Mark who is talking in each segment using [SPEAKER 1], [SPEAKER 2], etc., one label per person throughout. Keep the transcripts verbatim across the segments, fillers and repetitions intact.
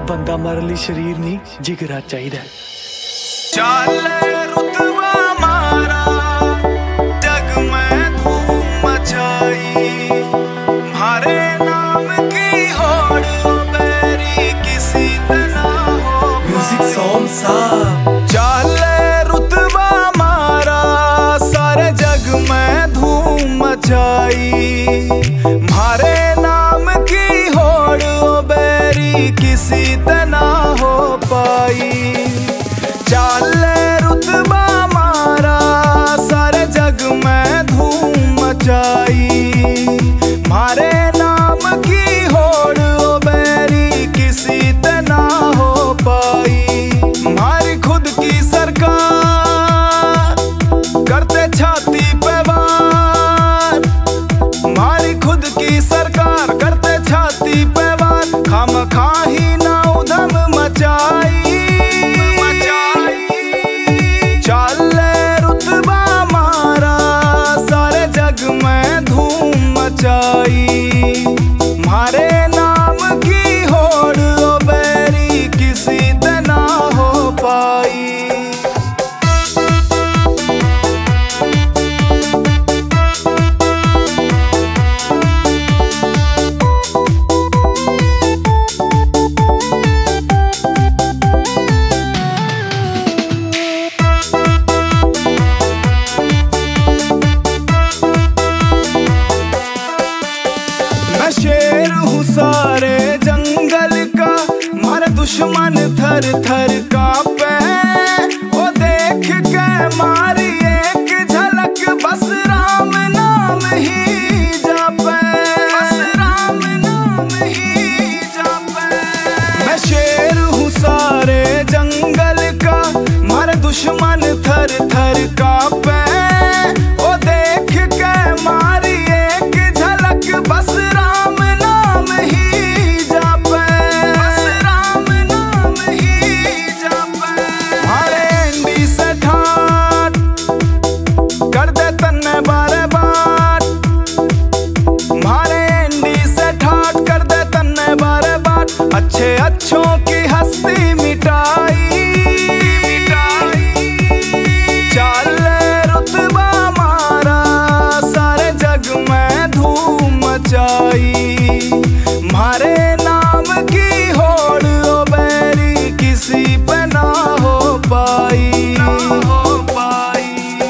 [SPEAKER 1] ਬੰਦਾ ਮਰਨ ਲਈ ਸ਼ਰੀਰ ਨਹੀਂ ਜਿਗਰਾ ਚਾਹੀਦਾ।
[SPEAKER 2] ਚੱਲੇ ਰੁਤਬਾ ਮਾਰਾ ਜਗ ਮੈਂ ਧੂਮ ਮਚਾਈ ਮਾਰੇ ਨਾਮ ਕੀ ਹੋੜ ਬੈਰੀ किसी तना हो म्यूजिक सॉन्ग साहब। ਚੱਲੇ ਰੁਤਬਾ ਮਾਰਾ सारे जग में धूम मचाई मारे नाम की होड़ बैरी किसी तना हो पाई। ਚੱਲੇ रुतबा मारा सारे जग में धूम मचाई मारे नाम की होड़ बैरी किसी तना हो पाई। मारी खुद की सरकार करते छाती पे वार, मारी खुद की सरकार करते छाती पे वार खाम खाही ना उधम मचाई। ਚੱਲੇ रुतबा मारा सारे जग में धूम मचाई मारे नाम की होड़ बैरी किसी तना हो पाई। शेर हूँ सारे जंगल का मारे दुश्मन थर थर कांपे ओ देख के मारी एक झलक बस राम नाम ही जापे, बस राम नाम ही जापे। मैं शेर हूँ सारे जंगल का मारे दुश्मन थर थर कांपे ओ देख के मारी एक झलक बस अच्छे अच्छों की हस्ती मिटाई मिटाई। ਚੱਲੇ रुतबा मारा सारे जग में धूम मचाई मारे नाम की होड़ बैरी किसी पे ना हो पाई, ना हो पाई।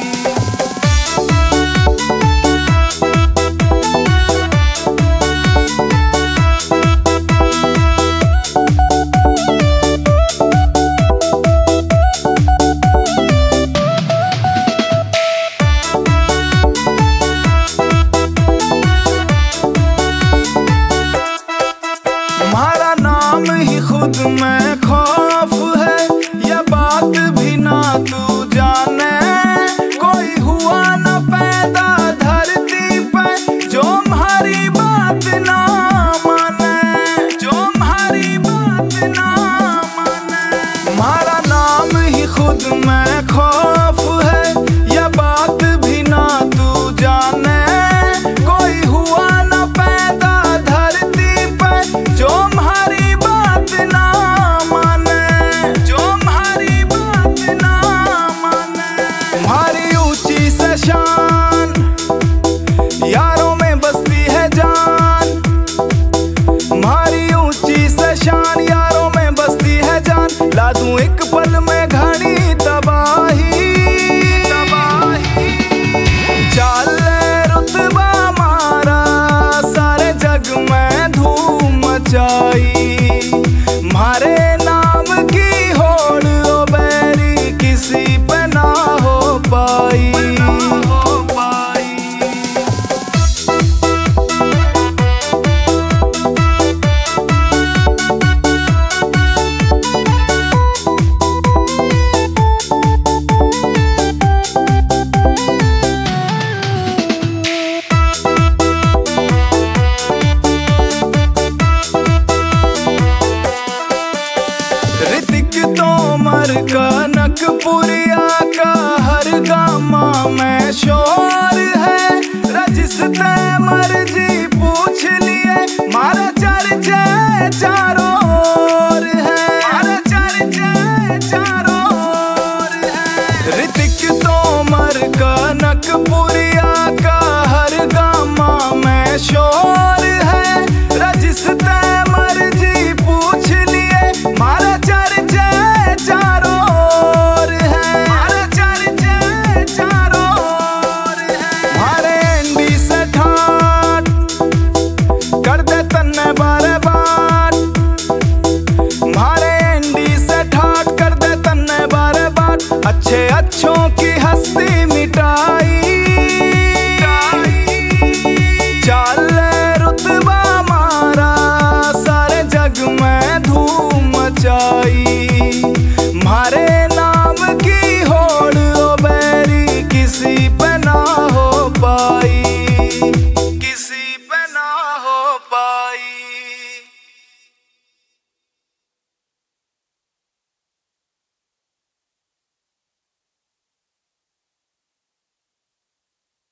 [SPEAKER 2] हमारा नाम ही खुद में खौफ है यह बात भी ना तू जाने। कोई हुआ न पैदा धरती पे जो हमारी बात ना माने, जो हमारी बात ना माने। हमारा नाम ही खुद में खौफ है यह बात भी ना तू जाने। कोई हुआ न पैदा धरती पे जो हमारी बात ना माने, जो हमारी बात ना माने। तुम्हारी ऊंची से शान यारों में बसती है जान, तुम्हारी ऊंची से शान यारों में बसती है जान। ला दूं एक पल में घनी तबाही तबाही। ਚੱਲੇ रुतबा मारा सारे जग में धूम मचाई मारे नाम की होड़ बैरी किसी पे ना हो पाई, ना हो पाई। तोमर का नकपुरिया का हर गामा में शोर है। रजिस ते मर्जी पूछ लिए मारे चर्चे चारों ओर है। शोर